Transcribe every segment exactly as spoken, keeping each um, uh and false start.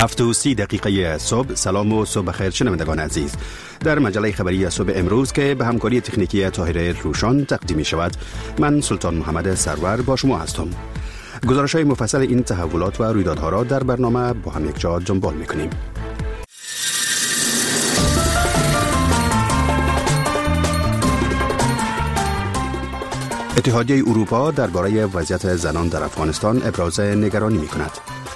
هفت و سی دقیقه صبح. سلام و صبح بخیر شنوندگان عزیز. در مجله خبری صبح امروز که به همکاری تکنیکی طاهره روشان تقدیم می شود، من سلطان محمد سرور با شما هستم. گزارش های مفصل این تحولات و رویدادها را در برنامه با هم یک جا دنبال می کنیم. اتحادیه اروپا درباره وضعیت زنان در افغانستان ابراز نگرانی می کند.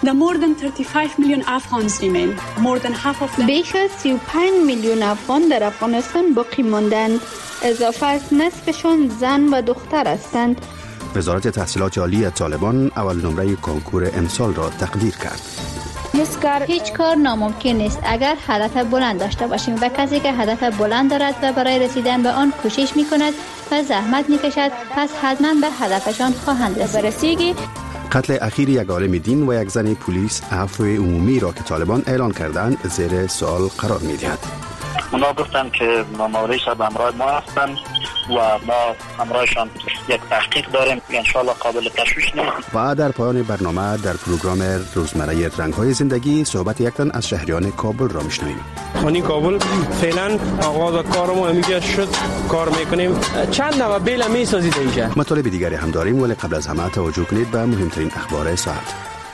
بیش از سی و پنج میلیون افغان در افغانستان باقی ماندند. اضافه از نصفشان زن و دختر هستند. وزارت تحصیلات عالی طالبان اول نمره کنکور امسال را تقدیر کرد. هیچ کار ناممکن نیست اگر هدف بلند داشته باشیم و کسی که هدف بلند دارد و برای رسیدن به آن کوشش می کند و زحمت می کشد، پس حتما به هدفشان خواهند رسید. قتل اخیر یک عالم دین و یک زن پلیس عفو عمومی را که طالبان اعلان کردند زیر سوال قرار می دهد. اونا گفتن که ماموریت به همراه ما هستن و ما همراهشان یک تحقیق داریم که انشاءالله قابل تشویش نیست. و در پایان برنامه در پروگرام روزمره رنگ‌های زندگی صحبت یک تن از شهریان کابل را میشنویم. خانی کابل فعلا آغاز کار ما میگه شد کار میکنیم چند نوع بیل میسازید اینجا. مطالب دیگری هم داریم ولی قبل از همه توجه کنید به مهمترین اخبار ساعت.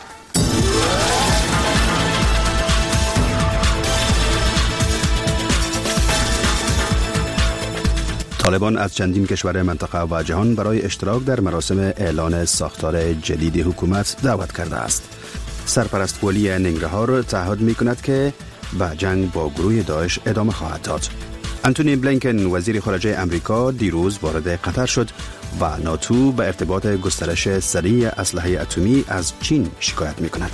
طالبان از چندین کشور منطقه و جهان برای اشتراک در مراسم اعلان ساختار جدید حکومت دعوت کرده است. سرپرست ولی ننگرهار تعهد می کند که به جنگ با گروه داعش ادامه خواهد داد. انتونی بلینکن وزیر خارجه امریکا دیروز وارد قطر شد و ناتو به ارتباط گسترش سریع اسلحه اتمی از چین شکایت می کند.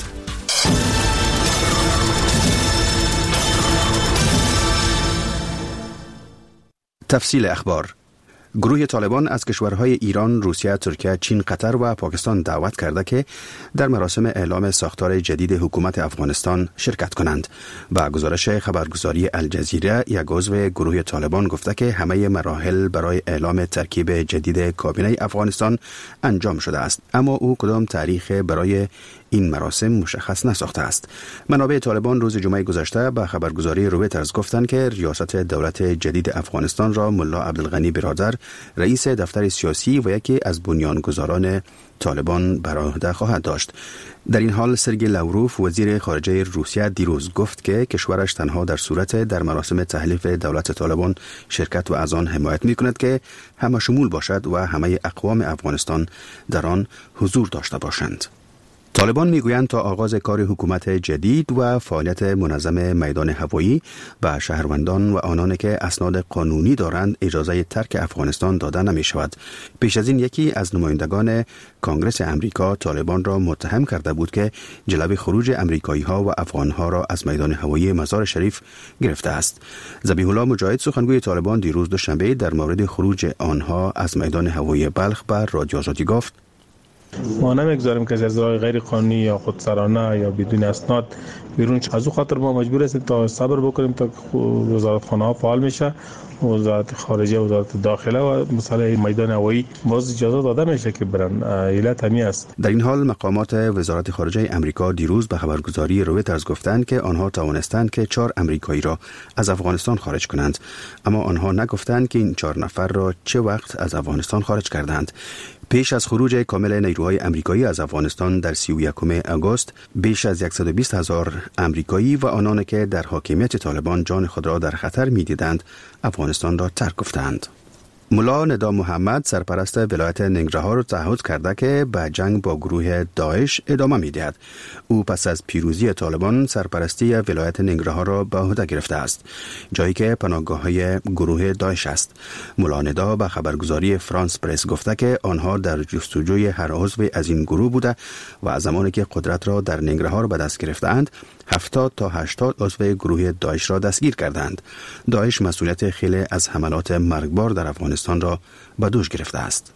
تفصیل اخبار. گروه طالبان از کشورهای ایران، روسیه، ترکیه، چین، قطر و پاکستان دعوت کرده که در مراسم اعلام ساختار جدید حکومت افغانستان شرکت کنند. با گزارش خبرگزاری الجزیره، یک عضو گروه طالبان گفته که همه مراحل برای اعلام ترکیب جدید کابینه افغانستان انجام شده است، اما او کدام تاریخ برای این مراسم مشخص نساخته است. منابع طالبان روز جمعه گذشته به خبرگزاری رویترز گفتند که ریاست دولت جدید افغانستان را ملا عبدالغنی برادر، رئیس دفتر سیاسی و یکی از بنیانگذاران طالبان بر عهده خواهد داشت. در این حال سرگئی لاوروف وزیر خارجه روسیه دیروز گفت که کشورش تنها در صورت در مراسم تحلیف دولت طالبان شرکت و از آن حمایت می‌کند که همه شمول باشد و همه اقوام افغانستان در آن حضور داشته باشند. طالبان میگویند تا آغاز کار حکومت جدید و فعالیت منظم میدان هوایی به شهروندان و آنانی که اسناد قانونی دارند اجازه ترک افغانستان داده نمی شود. پیش از این یکی از نمایندگان کنگره امریکا طالبان را متهم کرده بود که جلوی خروج امریکایی ها و افغان ها را از میدان هوایی مزار شریف گرفته است. ذبیح الله مجاهد سخنگوی طالبان دیروز دوشنبه در مورد خروج آنها از میدان هوایی بلخ به رادیو آزادی گفت: ما نمیگذاریم کسی از راه غیر قانونی یا خودسرانه یا بدون اسناد بیرون. از او خاطر ما مجبور هستیم تا صبر بکنیم تا وزارتخانه ها فعال میشه، وزارت خارجه، وزارت داخله و مسئله میدان هوایی باز اجازه داده میشه که برن. علت همین است. در این حال مقامات وزارت خارجه امریکا دیروز به خبرگزاری رویترز گفتند که آنها توانستند که چهار امریکایی را از افغانستان خارج کنند، اما آنها نگفتند که این چهار نفر را چه وقت از افغانستان خارج کردند. پیش از خروج کامل نیروهای امریکایی از افغانستان در سی و یکم آگوست، بیش از صد و بیست هزار امریکایی و آنان که در حاکمیت طالبان جان خود را در خطر می‌دیدند افغانستان را ترک گفتند. ملا ندا محمد سرپرست ولایت ننگرهار تعهد کرده که به جنگ با گروه داعش ادامه می‌دهد. او پس از پیروزی طالبان سرپرستی ولایت ننگرهار را به عهده گرفته است، جایی که پناهگاه‌های گروه داعش است. ملا ندا به خبرگزاری فرانس پرس گفته که آنها در جستجوی هر عضو از این گروه بوده و از زمانی که قدرت را در ننگرهار به دست گرفتند هفتاد تا هشتاد عضو گروه داعش را دستگیر کردند. داعش مسئولیت خیلی از حملات مرگبار در افغانستان را به دوش گرفته است.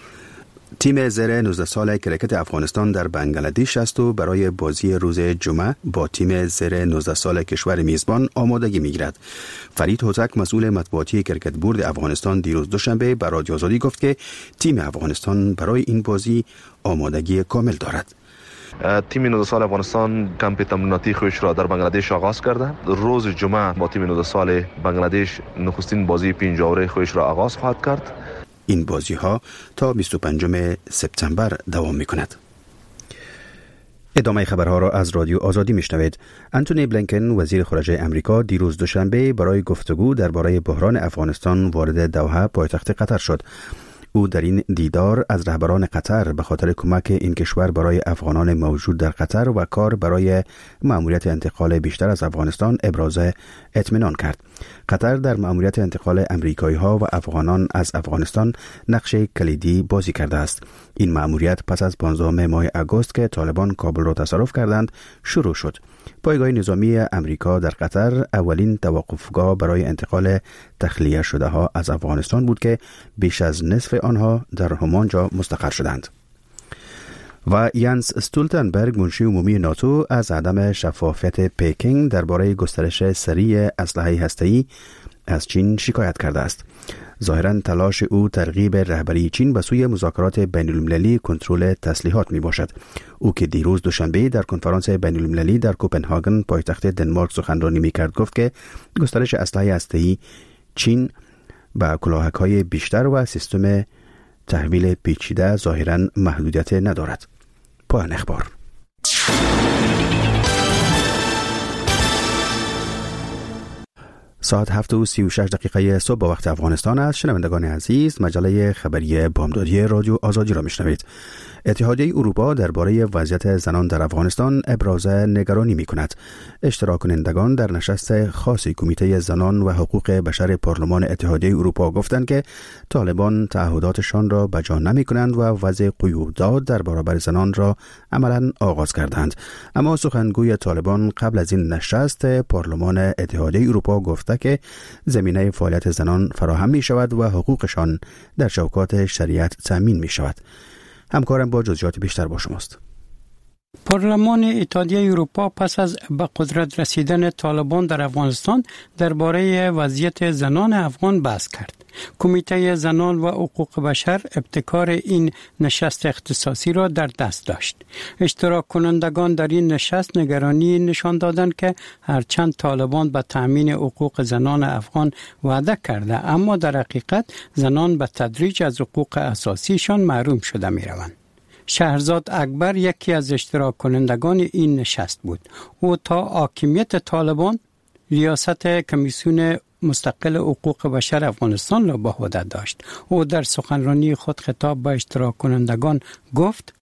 تیم زیر نوزده سال کرکت افغانستان در بنگلادش است و برای بازی روز جمعه با تیم زیر نوزده سال کشور میزبان آمادگی میگیرد. فرید هوتک مسئول مطبوعاتی کرکت بورد افغانستان دیروز دوشنبه به رادیو آزادی گفت که تیم افغانستان برای این بازی آمادگی کامل دارد. تیم نود سال افغانستان کمپ تمریناتی خودش را در بنگلادش آغاز کرده. روز جمعه با تیم نود سال بنگلادش نخستین بازی پنجاوره خودش را آغاز خواهد کرد. این بازی ها تا بیست و پنجم سپتامبر دوام می کند. ادامه خبرها را از رادیو آزادی میشنوید. انتونی بلینکن وزیر خارجه امریکا دیروز دوشنبه برای گفتگو درباره بحران افغانستان وارد دوحه پایتخت قطر شد. او در این دیدار از رهبران قطر به خاطر کمک این کشور برای افغانان موجود در قطر و کار برای مأموریت انتقال بیشتر از افغانستان ابراز اطمینان کرد. قطر در مأموریت انتقال امریکایی ها و افغانان از افغانستان نقش کلیدی بازی کرده است. این مأموریت پس از پانزدهم ماه آگوست که طالبان کابل را تصرف کردند شروع شد. پایگاه نظامی امریکا در قطر اولین توقفگاه برای انتقال تخلیه شده ها از افغانستان بود که بیش از نصف آنها در همانجا مستقر شدند. و یانس استولتنبرگ منشی عمومی ناتو از عدم شفافیت پکینگ درباره گسترش سریع اسلحه هسته‌ای از چین شکایت کرده است. ظاهراً تلاش او ترغیب رهبری چین به سوی مذاکرات بین‌المللی کنترل تسلیحات می باشد. او که دیروز دوشنبه در کنفرانس بین‌المللی در کوپنهاگن پایتخت دنمارک سخنرانی می کرد گفت که گسترش اسلحه هسته‌ای چین با کلاهک‌های بیشتر و سیستم تحویل پیچیده ظاهراً محدودیت ندارد. پایان اخبار. ساعت هفت و سی و شش دقیقه صبح با وقت افغانستان است. شنوندگان عزیز، مجله خبری بامدادی رادیو آزادی را میشنوید. اتحادیه اروپا درباره وضعیت زنان در افغانستان ابراز نگرانی می کند. اشتراک کنندگان در نشست خاصی کمیته زنان و حقوق بشر پارلمان اتحادیه اروپا گفتند که طالبان تعهداتشان را بجا نمی کنند و وضع قیودات در برابر زنان را عملاً آغاز کردند. اما سخنگوی طالبان قبل از این نشست پارلمان اتحادیه اروپا گفته که زمینه فعالیت زنان فراهم می شود و حقوقشان در چوکات شریعت تامین می شود. همکارم با جزئیات بیشتر با شماست. پارلمان اتحادیه اروپا پس از به قدرت رسیدن طالبان در افغانستان درباره وضعیت زنان افغان بحث کرد. کمیته زنان و حقوق بشر ابتکار این نشست اختصاصی را در دست داشت. اشتراک کنندگان در این نشست نگرانی نشان دادند که هرچند طالبان به تأمین حقوق زنان افغان وعده کرده، اما در حقیقت زنان به تدریج از حقوق اساسیشان محروم شده می روند. شهرزاد اکبر یکی از اشتراک کنندگان این نشست بود. او تا حاکمیت طالبان ریاست کمیسیون مستقل حقوق بشر افغانستان را به عهده داشت. او در سخنرانی خود خطاب به اشتراک کنندگان گفت: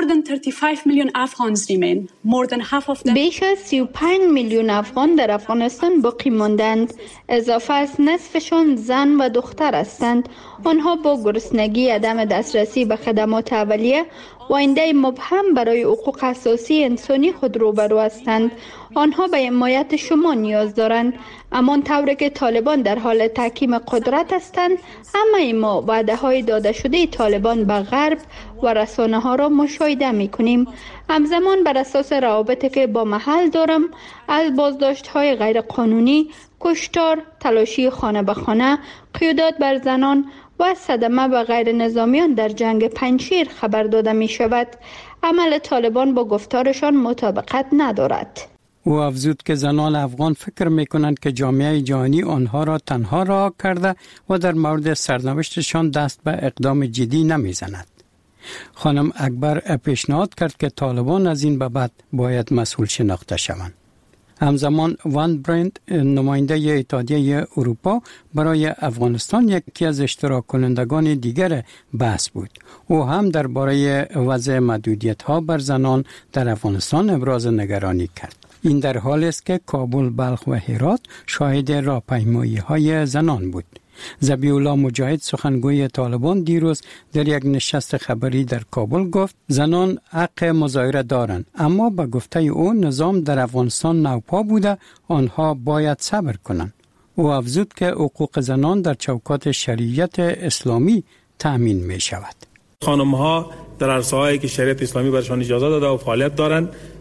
بیش از سی و پنج میلیون افغان در افغانستان باقی ماندند. اضافه از نصفشان زن و دختر هستند. آنها با گرسنگی، عدم دسترسی به خدمات اولیه و آینده مبهم برای حقوق اساسی انسانی خود روبرو هستند. آنها به حمایت شما نیاز دارند. اما طوری که طالبان در حال تحکیم قدرت هستند، همه ما وعده های داده شده طالبان به غرب و رسانه ها را مشاهده می کنیم. همزمان بر اساس روابطی که با محل دارم، از بازداشت های غیر قانونی، کشتار، تلاشی خانه به خانه، قیودات بر زنان و صدمه به غیر نظامیان در جنگ پنجشیر خبر داده می شود. عمل طالبان با گفتارشان مطابقت ندارد. او افزود که زنان افغان فکر می کنند که جامعه جهانی آنها را تنها رها کرده و در مورد سرنوشتشان دست به اقدام جدی نمی زند. خانم اکبر پیشنهاد کرد که طالبان از این به بعد باید مسئول شناخته شوند. همزمان وان برند، نماینده اتحادیه اروپا برای افغانستان، یکی از اشتراک کنندگان دیگر بحث بود. او هم درباره وضع محدودیت‌ها بر زنان در افغانستان ابراز نگرانی کرد. این در حالی است که کابل، بلخ و هرات شاهد راهپیمایی‌های زنان بود. ذبیح الله مجاهد، سخنگوی طالبان، دیروز در یک نشست خبری در کابل گفت زنان حق مظاهره دارند، اما به گفته او نظام در افغانستان نوپا بوده، آنها باید صبر کنند. او افزود که حقوق زنان در چوکات شریعت اسلامی تأمین می شود. خانم ها در عرصه‌هایی که شریعت اسلامی برشان اجازه داده و فعالیت دارند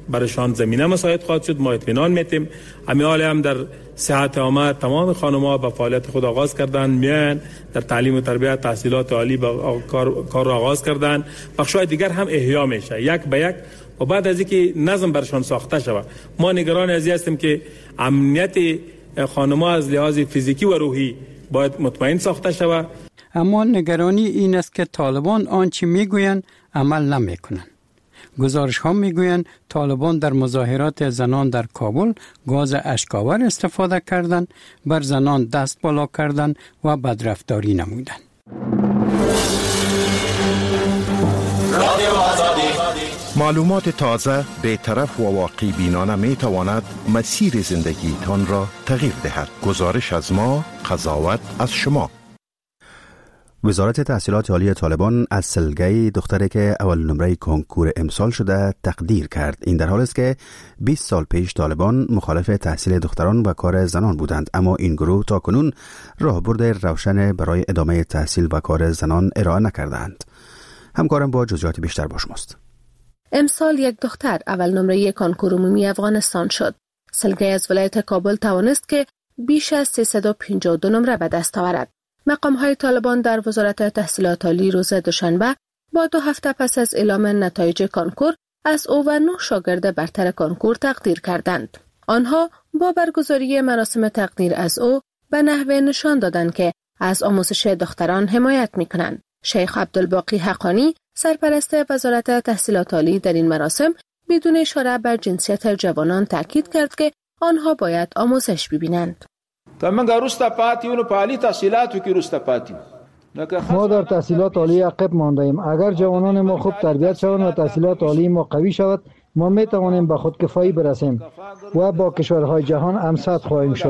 برایشان زمینه مساعد خواهد شد. ما اطمینان میتیم همین حال هم در صحت عامه تمام خانم‌ها به فعالیت خود آغاز کردند، میان در تعلیم و تربیت تحصیلات عالی با کار کار آغاز کردند. بخش‌های دیگر هم احیا میشه یک به یک و بعد از اینکه نظم برشان ساخته شود. ما نگران از این هستیم که امنیت خانم‌ها از لحاظ فیزیکی و روحی باید مطمئن ساخته شود. اما نگرانی این است که طالبان آنچه میگویند عمل نمیکنند. گزارش ها میگویند طالبان در مظاهرات زنان در کابل گاز اشک‌آور استفاده کردند، بر زنان دست بالا کردند و بدرفتاری نمودند. معلومات تازه، بی‌طرف و واقع بینانه می تواند مسیر زندگی تان را تغییر دهد. گزارش از ما، قضاوت از شما. وزارت تحصیلات عالی طالبان از سلگی دختری که اول نمره کنکور امسال شده تقدیر کرد. این در حال است که بیست سال پیش طالبان مخالف تحصیل دختران و کار زنان بودند، اما این گروه تا کنون راهبرد روشن برای ادامه تحصیل و کار زنان ارائه نکردند. همکارم با جزئیات بیشتر با شماست. امسال یک دختر اول نمره کنکور عمومی افغانستان شد. سلگی از ولایت کابل توانست که بیش از سیصد و پنجاه و دو نمره به دست آورد. مقام‌های طالبان در وزارت تحصیلات عالی روز دوشنبه با دو هفته پس از اعلام نتایج کنکور از او و نه شاگرد برتر کنکور تقدیر کردند. آنها با برگزاری مراسم تقدیر از او به نحوه نشان دادند که از آموزش دختران حمایت می‌کنند. شیخ عبدالباقی حقانی سرپرست وزارت تحصیلات عالی در این مراسم بدون اشاره بر جنسیت جوانان تاکید کرد که آنها باید آموزش ببینند. ما در تحصیلات عالی عقب مانده ایم. اگر جوانان ما خوب تربیت شوند و تحصیلات عالی ما قوی شود، ما می توانیم به خودکفایی برسیم و با کشورهای جهان همسط خواهیم شد.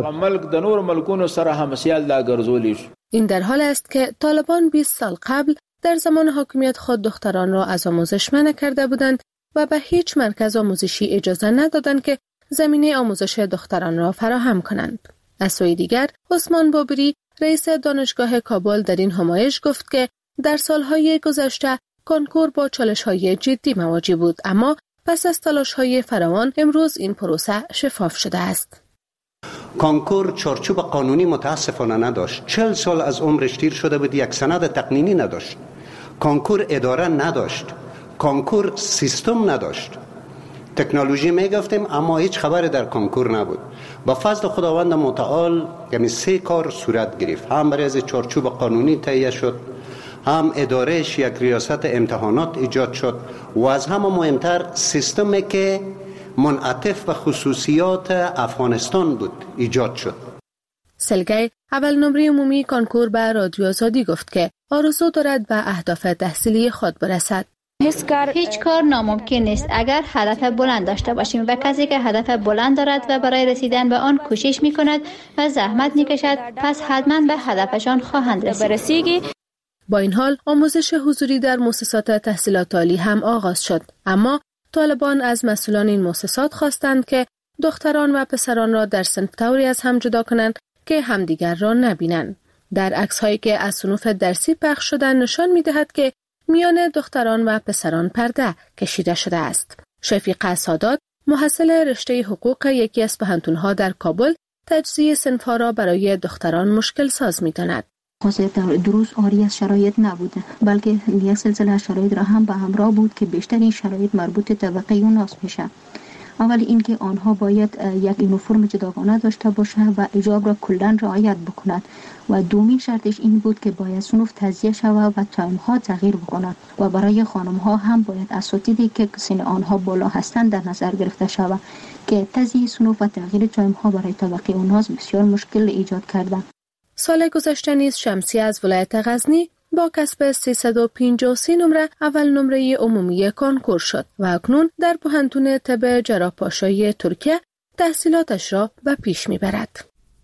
این در حال است که طالبان بیست سال قبل در زمان حاکمیت خود دختران را از آموزش منع کرده بودند و به هیچ مرکز آموزشی اجازه ندادند که زمینه آموزش دختران را فراهم کنند. از سوی دیگر، عثمان بابری رئیس دانشگاه کابل در این همایش گفت که در سالهای گذشته کنکور با چالش‌های جدی مواجه بود، اما پس از تلاش‌های فراوان امروز این پروسه شفاف شده است. کنکور چارچوب قانونی متاسفانه نداشت. چهل سال از عمرش تیر شده بود، یک سند تقنینی نداشت. کنکور اداره نداشت. کنکور سیستم نداشت. تکنولوژی میگفتیم اما هیچ خبری در کنکور نبود. با فضل خداوند متعال یعنی سه کار صورت گرفت. هم برای از چارچوب قانونی تهیه شد، هم ادارهش یک ریاست امتحانات ایجاد شد و از همه مهمتر سیستمی که منعطف به خصوصیات افغانستان بود ایجاد شد. سلگی اول نمره عمومی کنکور به رادیو آزادی گفت که آرزو دارد به اهداف تحصیلی خود برسد. هیچ کار ناممکن نیست اگر هدف بلند داشته باشیم و کسی که هدف بلند دارد و برای رسیدن به آن کوشش می کند و زحمت می کشد، پس حتما به هدفشان خواهند رسید. با این حال آموزش حضوری در مؤسسات تحصیلات عالی هم آغاز شد، اما طالبان از مسئولان این مؤسسات خواستند که دختران و پسران را در صنف طوری از هم جدا کنند که همدیگر را نبینند. در عکس‌هایی که از صنوف درسی پخش شدن نشان می‌دهد که میان دختران و پسران پرده کشیده شده است. شفیقه سادات، محصل رشته حقوق یکی از پوهنتون‌ها در کابل، تجزیه صنف‌ها را برای دختران مشکل ساز می‌داند. خاصیت دروس آری از شرایط نبوده، بلکه یک سلسله شرایط را هم به همراه بود که بیشتر این شرایط مربوط طبقه اوناس میشه. اول اینکه آنها باید یک یونیفرم جداگانه داشته باشه و حجاب را کلاً رعایت بکنند و دومین شرطش این بود که باید صنف تجزیه شود و تایم‌ها تغییر بکنند و برای خانم‌ها هم باید اساتیدی که سن آنها بالا هستند در نظر گرفته شود که تجزیه صنف و تغییر تایم‌ها برای طبقه اوناس بسیار مشکل ایجاد کرده. سال گذشته نیز شمسی از ولایت غزنی با کسب سیصد و پنجاه و سه نمره اول نمره عمومی کنکور شد و اکنون در پوهنتون طب جراح‌پاشایی ترکیه تحصیلاتش را به پیش میبرد.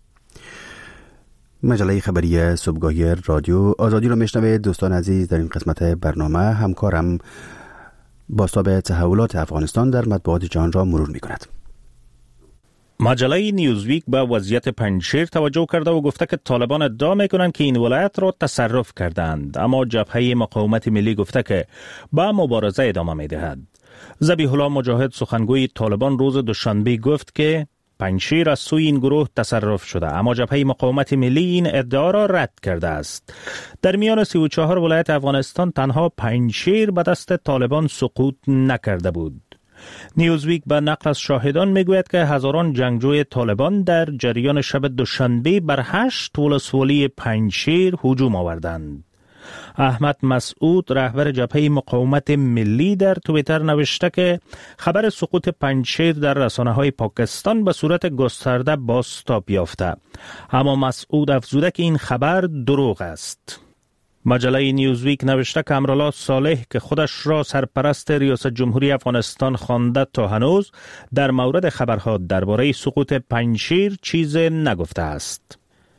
مجله خبری صبحگاهی رادیو آزادی را میشنوید. دوستان عزیز، در این قسمت برنامه همکارم بازتاب تحولات افغانستان در مطبوعات جهان را مرور میکند. مجله نیوزویک به وضعیت پنجشیر توجه کرده و گفته که طالبان ادعا میکنند که این ولایت را تصرف کردند، اما جبهه مقاومت ملی گفته که به مبارزه ادامه میدهد. ذبیح الله مجاهد سخنگوی طالبان روز دوشنبه گفت که پنجشیر از سوی این گروه تصرف شده، اما جبهه مقاومت ملی این ادعا را رد کرده است. در میان سی و چهار ولایت افغانستان تنها پنجشیر به دست طالبان سقوط نکرده بود. نیوزویک به نقل از شاهدان میگوید که هزاران جنگجوی طالبان در جریان شب دوشنبه بر هشت ولسوالی پنجشیر هجوم آوردند. احمد مسعود رهبر جبهه مقاومت ملی در توییتر نوشته که خبر سقوط پنجشیر در رسانه‌های پاکستان به صورت گسترده بازتاب یافته، اما مسعود افزوده که این خبر دروغ است. مجله نیوزویک نوشته که امرالله صالح که خودش را سرپرست ریاست جمهوری افغانستان خوانده تا هنوز در مورد خبرها درباره سقوط پنجشیر چیز نگفته است.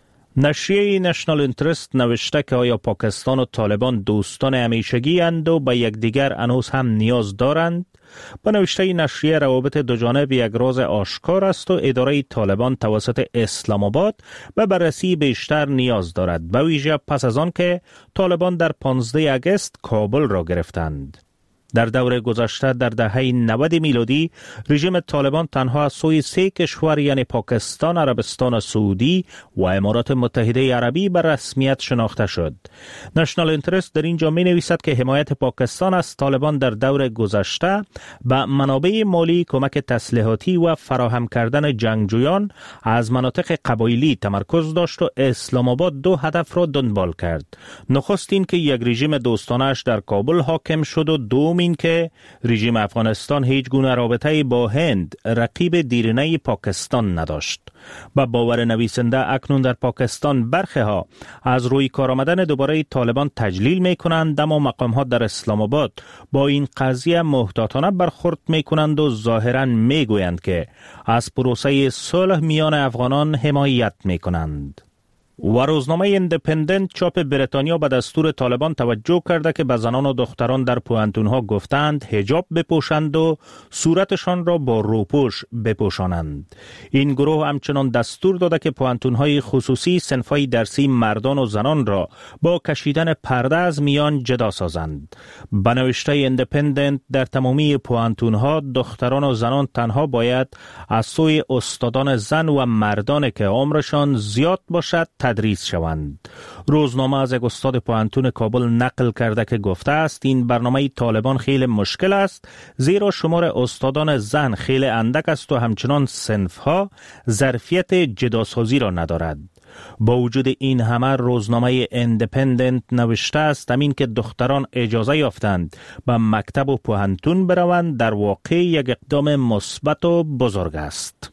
نشریه نشنال اینترست نوشته که آیا پاکستان و طالبان دوستان همیشگی اند و به یکدیگر هنوز هم نیاز دارند؟ با نوشته نشریه روابط دو جانب یک راز آشکار است و اداره طالبان توسط اسلام آباد به بررسی بیشتر نیاز دارد، به ویژه پس از آن که طالبان در پانزده آگوست کابل را گرفتند. در دور گذشته در دهه نود میلادی رژیم طالبان تنها از سوی سه کشور یعنی پاکستان، عربستان سعودی و امارات متحده عربی به رسمیت شناخته شد. نشنال اینترست در اینجا می نویسد که حمایت پاکستان از طالبان در دور گذشته به منابع مالی، کمک تسلیحاتی و فراهم کردن جنگجویان از مناطق قبایلی تمرکز داشت و اسلام آباد دو هدف را دنبال کرد. نخست این که یک رژیم دوستانش در کابل حاکم شد و دوم این که رژیم افغانستان هیچ گونه رابطه با هند، رقیب دیرینه پاکستان نداشت. با باور نویسنده اکنون در پاکستان برخی ها از روی کار آمدن دوباره طالبان تجلیل می کنند، اما مقام ها در اسلام آباد با این قضیه محتاطانه برخورد می کنند و ظاهرا می گویند که از پروسه صلح میان افغانان حمایت می کنند. و روزنامه ایندیپندنت چاپ بریتانیا به دستور طالبان توجه کرده که به زنان و دختران در پوهنتون‌ها گفتند حجاب بپوشند و صورتشان را با روپوش بپوشانند. این گروه همچنان دستور داده که پوهنتون‌های خصوصی صنف‌های درسی مردان و زنان را با کشیدن پرده از میان جدا سازند. به نوشته ایندیپندنت در تمامی پوهنتون‌ها دختران و زنان تنها باید از سوی استادان زن و مردان که عمرشان زیاد باشد تدریس شوند. روزنامه از یک استاد پوهنتون کابل نقل کرده که گفته است این برنامه طالبان خیلی مشکل است، زیرا شمار استادان زن خیلی اندک است و همچنان صنفها ظرفیت جداسازی را ندارد. با وجود این همه روزنامه ایندیپندنت نوشته است همین که دختران اجازه یافتند به مکتب و پوهنتون بروند در واقع یک اقدام مثبت و بزرگ است.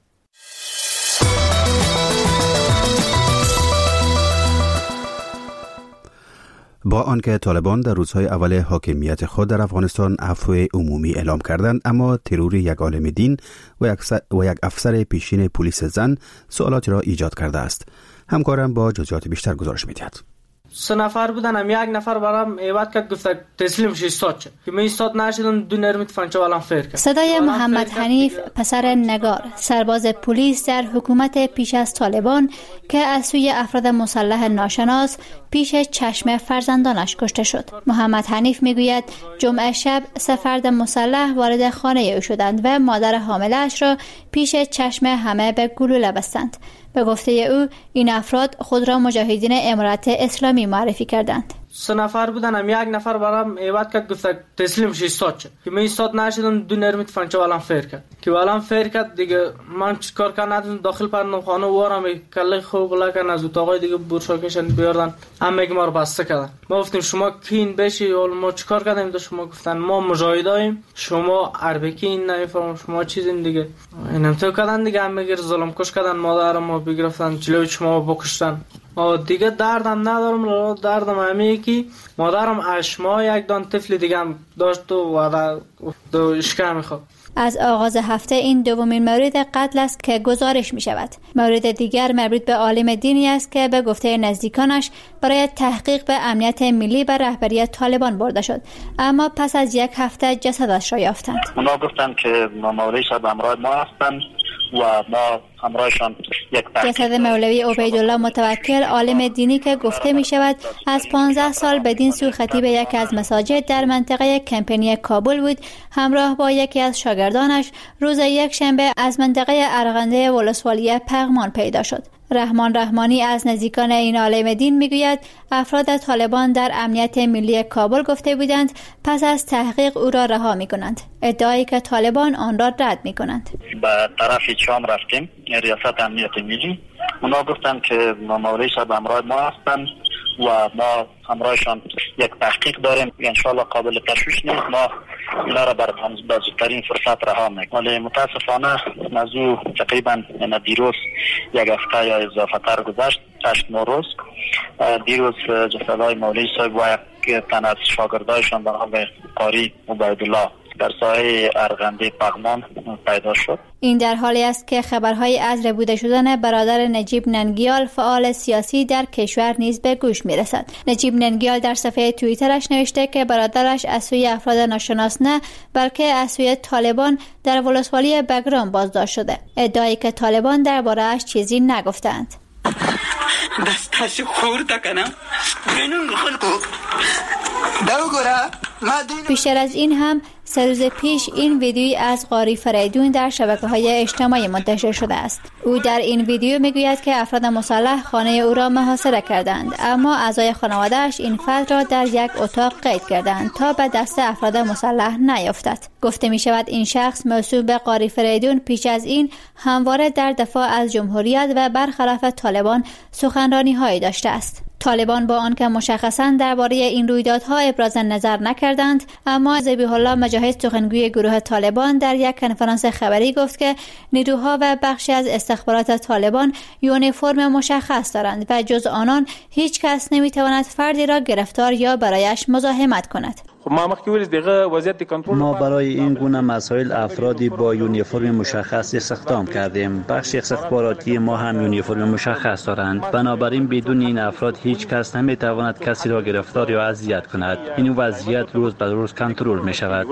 با آنکه طالبان در روزهای اول حاکمیت خود در افغانستان عفو عمومی اعلام کردند، اما ترور یک عالم دین و یک افسر پیشین پلیس زن سوالاتی را ایجاد کرده است. همکارم با جزئیات بیشتر گزارش می‌دهد. سه نفر بودن، هم یک نفر برام ایواد کرد گفت تسلیم شی استاد شد که من استاد نشدم، دو نرمیت فنچه والام فیر کرد. صدای محمد حنیف پسر نگار، سرباز پلیس در حکومت پیش از طالبان که از سوی افراد مسلح ناشناس پیش چشم فرزندانش کشته شد. محمد حنیف میگوید جمعه شب سه فرد مسلح وارد خانه او شدند و مادر حامله‌اش را پیش چشم همه به گلوله بستند. به گفته او این افراد خود را مجاهدین امارت اسلامی معرفی کردند. سه نفر بودن، هم یک نفر برام ایواد کرد گفت تسلیم شی استاد شد که من استاد نشدم، دو نرمیت فنچه والام فیر کرد که والام فیر کرد دیگه من چیکار کنم داخل پردم خانه وارم کله خوب لکن از اتاقای دیگه برشاکشن بیاردن همه ما رو بسته کردن. ما گفتیم شما کین بشی اول ما چیکار کردیم؟ دو شما گفتن ما مجاهدایم، شما عربکی نمیفهمم، شما چیزین دیگه اینم تو کردن دیگه، همه گیر ظلم کش کردن، مادرم ما بگرفتن جلوی شما بکشتن. آ دیگه دردم ندارم، دردم همه کی مادرم اشما یک دان طفل دیگه هم داشت و دو اشکه میخواد. از آغاز هفته این دومین مورد قتل است که گزارش می شود. مورد دیگر مربوط به عالم دینی است که به گفته نزدیکانش برای تحقیق به امنیت ملی به رهبری طالبان برده شد، اما پس از یک هفته جسدش را یافتند. اونا گفتن که ماموری شب امراض ما هستن و ما همراهشان یک جسد مولوی عبیدالله متوکل عالم دینی که گفته می شود از پانزده سال بدین سو خطیب یکی از مساجد در منطقه کمپینی کابل بود، همراه با یکی از شاگردانش روز یک شنبه از منطقه ارغنده ولسوالی پغمان پیدا شد. رحمان رحمانی از نزدیکان این عالم دین میگوید افراد طالبان در امنیت ملی کابل گفته بودند پس از تحقیق او را رها میکنند، ادعایی که طالبان آن را رد میکنند. به طرف شام رفتیم، ریاست امنیت ملی، اونا گفتند که مولوی صاحب همراه ما هستند و ما همراهشان یک تحقیق داریم، انشالله قابل تشویش نیست، ما اینا را بر بازترین فرصت رها میکنیم. ولی متاسفانه موضوع تقریبا دیروز یک هفته یا اضافه تر گذشت، هشت نو روز. دیروز جسدهای مولوی صاحب و یک تن از شاگردایشان به نام قاری عبیدالله در ساحه ارغنده پغمان پیدا شد. این در حالی است که خبرهای از ربوده شدن برادر نجیب ننگیال فعال سیاسی در کشور نیز به گوش می رسد. نجیب ننگیال در صفحه توییترش نوشته که برادرش از سوی افراد ناشناس نه بلکه از سوی طالبان در ولسوالی بگرام بازداشت شده، ادعایی که طالبان درباره‌اش چیزی نگفتند. دستش خورده کنم بینون خلقو دو گره. بیشتر از این هم سه روز پیش این ویدیویی از قاری فریدون در شبکه‌های اجتماعی منتشر شده است. او در این ویدیو میگوید که افراد مسلح خانه او را محاصره کردند، اما اعضای خانواده‌اش این فرد را در یک اتاق قید کردند تا به دست افراد مسلح نیفتد. گفته می شود این شخص موسوم به قاری فریدون پیش از این همواره در دفاع از جمهوریت و برخلاف طالبان سخنرانی‌هایی داشته است. طالبان با آنکه مشخصاً درباره این رویدادها ابراز نظر نکردند، اما ذبیح الله مجاهد سخنگوی گروه طالبان در یک کنفرانس خبری گفت که نیروها و بخشی از استخبارات طالبان یونیفرم مشخص دارند و جز آنان هیچ کس نمیتواند فردی را گرفتار یا برایش مزاحمت کند. ما برای این گونه مسائل افرادی با یونیفرم مشخص استخدام کردیم. بخش استخباراتی ما هم یونیفرم مشخص دارند، بنابراین بدون این افراد هیچ کس نمیتواند کسی را گرفتار یا اذیت کند. این وضعیت روز به روز کنترل می شود.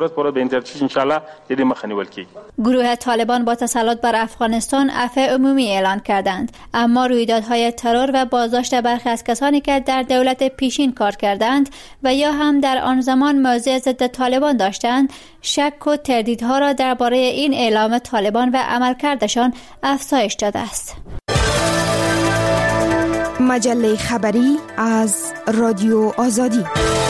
گروه طالبان با تسلط بر افغانستان عفو عمومی اعلان کردند، اما رویدادهای ترور و بازداشت برخی از کسانی که در دولت پیشین کار کردند و یا هم در آن زمان موضع ضد طالبان داشتند، شک و تردیدها را درباره این اعلام طالبان و عملکردشان افزایش داده است. مجله خبری از رادیو آزادی.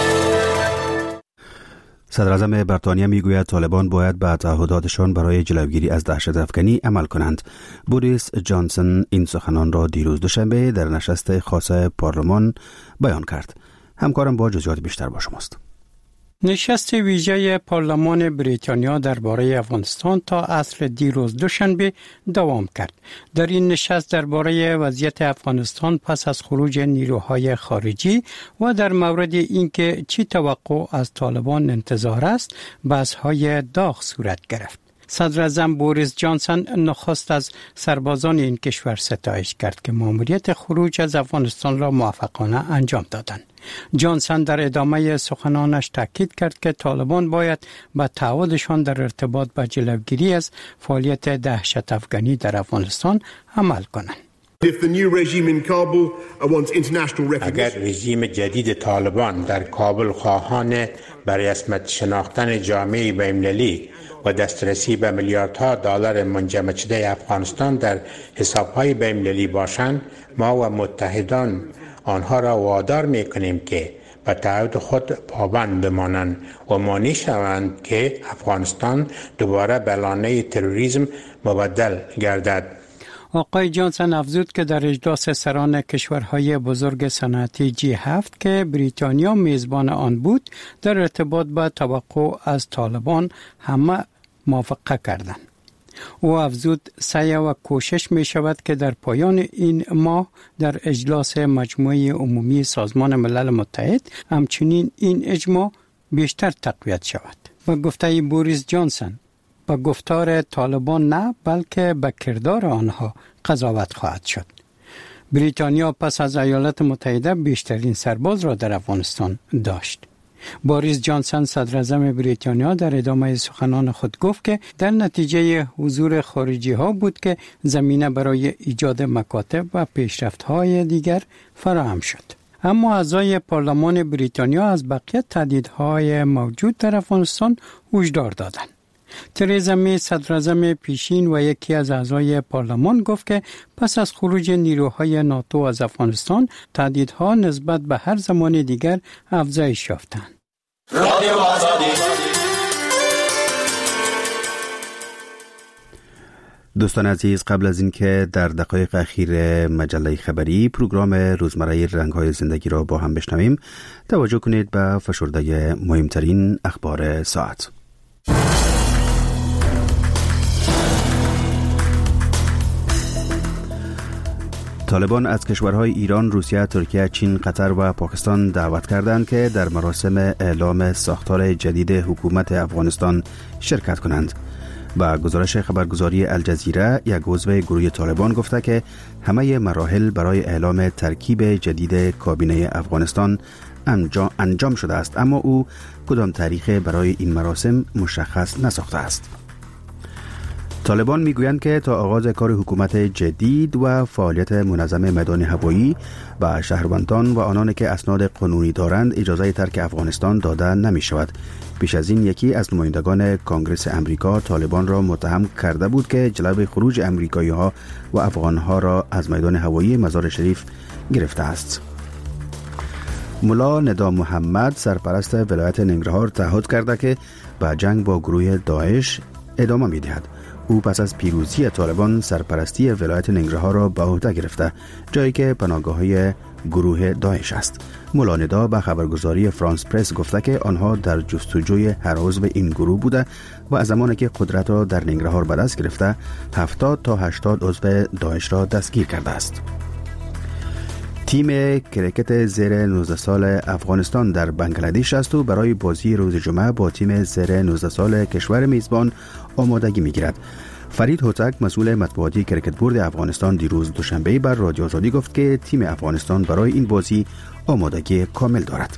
صدراعظم بریتانیا میگوید طالبان باید به تعهداتشان برای جلوگیری از دهشت افکنی عمل کنند. بوریس جانسون این سخنان را دیروز دوشنبه در نشست خاص پارلمان بیان کرد. همکارم با جزئیات بیشتر با شماست. نشست ویژه پارلمان بریتانیا درباره افغانستان تا عصر دیروز دوشنبه دوام کرد. در این نشست درباره وضعیت افغانستان پس از خروج نیروهای خارجی و در مورد اینکه چی توقع از طالبان انتظار است، بحث‌های داغ صورت گرفت. صدراعظم بوریس جانسون نخست از سربازان این کشور ستایش کرد که ماموریت خروج از افغانستان را موفقانه انجام دادند. جانسون در ادامه سخنانش تاکید کرد که طالبان باید به تعهدشان در ارتباط با جلوگیری از فعالیت دهشت افغانی در افغانستان عمل کنند. اگر رژیم جدید طالبان در کابل خواهان به رسمیت شناختن جامعه بین‌المللی و دسترسی به میلیاردها دلار منجمد شده افغانستان در حساب‌های بین‌المللی باشند، ما و متحدان آنها را وادار می‌کنیم که به تعهد خود پابند بمانند و مانع شوند که افغانستان دوباره به لانه تروریسم مبدل گردد. آقای جانسون افزود که در اجلاس سران کشورهای بزرگ صنعتی جی هفت که بریتانیا میزبان آن بود، در ارتباط با توقع از طالبان همه موافقه کردند. او افزود سعی و کوشش می شود که در پایان این ماه در اجلاس مجموعه عمومی سازمان ملل متحد همچنین این اجماع بیشتر تقویت شود. و گفته بوریس جانسون، با گفتار طالبان نه بلکه به کردار آنها قضاوت خواهد شد. بریتانیا پس از ایالات متحده بیشترین سرباز را در افغانستان داشت. باریس جانسن صدر اعظم بریتانیا در ادامه سخنان خود گفت که در نتیجه حضور خارجی ها بود که زمینه برای ایجاد مکاتب و پیشرفت های دیگر فراهم شد. اما اعضای پارلمان بریتانیا از بقیه تهدیدهای موجود در افغانستان هشدار دادند. ترزا می صدر اعظم پیشین و یکی از اعضای پارلمان گفت که پس از خروج نیروهای ناتو از افغانستان تهدیدها نسبت به هر زمان دیگر افزایش یافتند. دوستان عزیز، قبل از اینکه در دقایق اخیر مجله خبری پروگرام روزمره رنگ‌های زندگی را با هم بشنویم، توجه کنید به فشرده مهمترین اخبار ساعت. طالبان از کشورهای ایران، روسیه، ترکیه، چین، قطر و پاکستان دعوت کردند که در مراسم اعلام ساختار جدید حکومت افغانستان شرکت کنند. با گزارش خبرگزاری الجزیره، یک عضو گروه طالبان گفته که همه مراحل برای اعلام ترکیب جدید کابینه افغانستان انجام شده است، اما او کدام تاریخ برای این مراسم مشخص نساخته است. طالبان میگویند که تا آغاز کار حکومت جدید و فعالیت منظم میدان هوایی و شهروندان و آنان که اسناد قانونی دارند اجازه ترک افغانستان داده نمی شود. پیش از این یکی از نمایندگان کنگره امریکا طالبان را متهم کرده بود که جلب خروج امریکایی ها و افغان ها را از میدان هوایی مزار شریف گرفته است. ملا ندا محمد سرپرست ولایت ننگرهار تعهد کرده که به جنگ با گروه داعش ادامه می دهد. او پس از پیروزی طالبان سرپرستی ولایت ننگرهار را به عهده گرفته، جایی که پناهگاه‌های گروه داعش است. ملا ندا به خبرگزاری فرانس پرس گفته که آنها در جستجوی هر عضو این گروه بوده و از زمانی که قدرت را در ننگرهار به دست گرفته هفتاد تا هشتاد عضو داعش را دستگیر کرده است. تیم کرکت زیر نوزده سال افغانستان در بنگلادش است و برای بازی روز جمعه با تیم زیر نوزده سال کشور میزبان آمادگی میگیرد. فرید هوتک مسئول مطبوعاتی کرکت بورد افغانستان دیروز دوشنبه بر رادیو آزادی گفت که تیم افغانستان برای این بازی آمادگی کامل دارد.